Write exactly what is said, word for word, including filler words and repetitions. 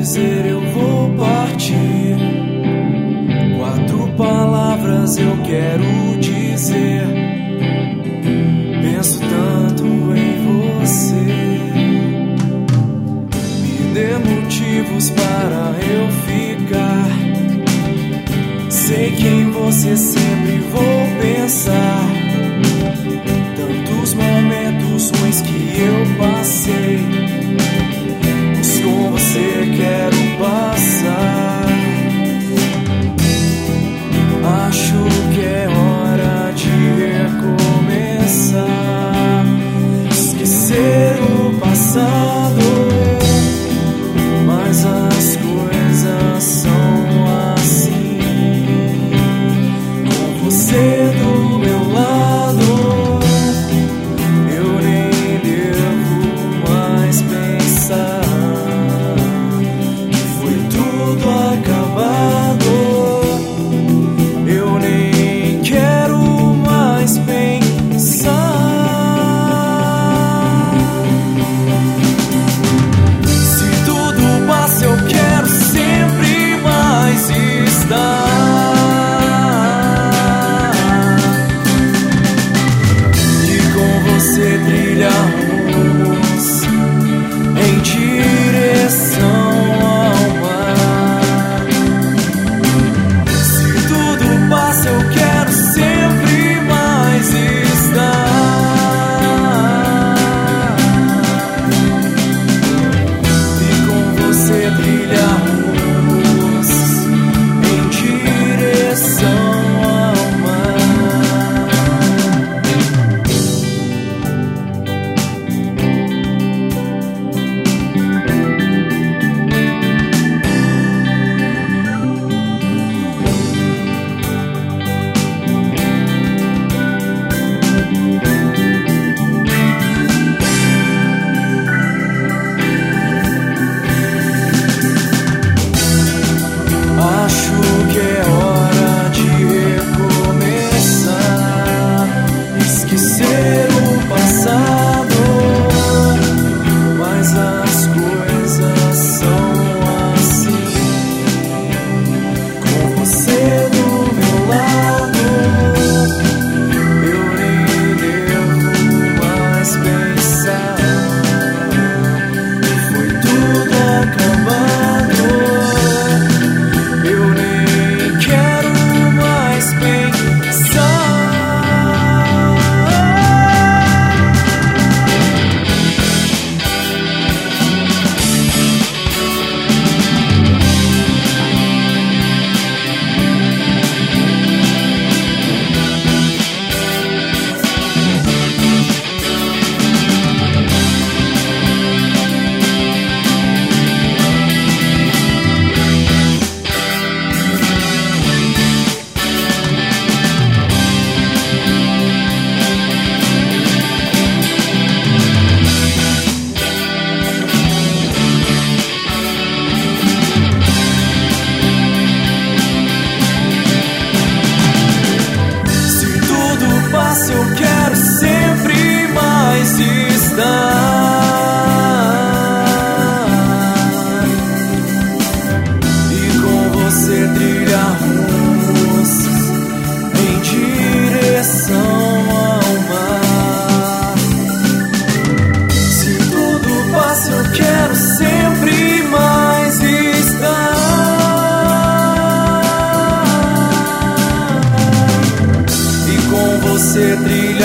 dizer eu vou partir. Quatro palavras eu quero dizer. Penso tanto em você. Me dê motivos para eu ficar. Sei que em você sempre vou pensar. Tantos momentos ruins que eu passei, mas com você quero passar. Acho que é hora de recomeçar, esquecer o passado, mas as coisas são assim. Com você do meu lado, eu nem devo mais pensar que foi tudo acabado. Eu nem quero mais pensar. Se tudo passa, eu quero sempre mais estar. Você trilha rumos em direção ao mar. Se tudo passa, eu quero sempre mais estar. E com você trilha rumos em direção ao mar. Acho que é hora de recomeçar, esquecer o passado, mas as coisas são assim. Com você do meu lado, eu nem devo mais pensar que foi tudo acabado. Eu nem quero mais pensar. Eu quero sempre mais estar. E com você trilhar rumos em direção ao mar. Se tudo passa, eu quero sempre mais estar. Você trilha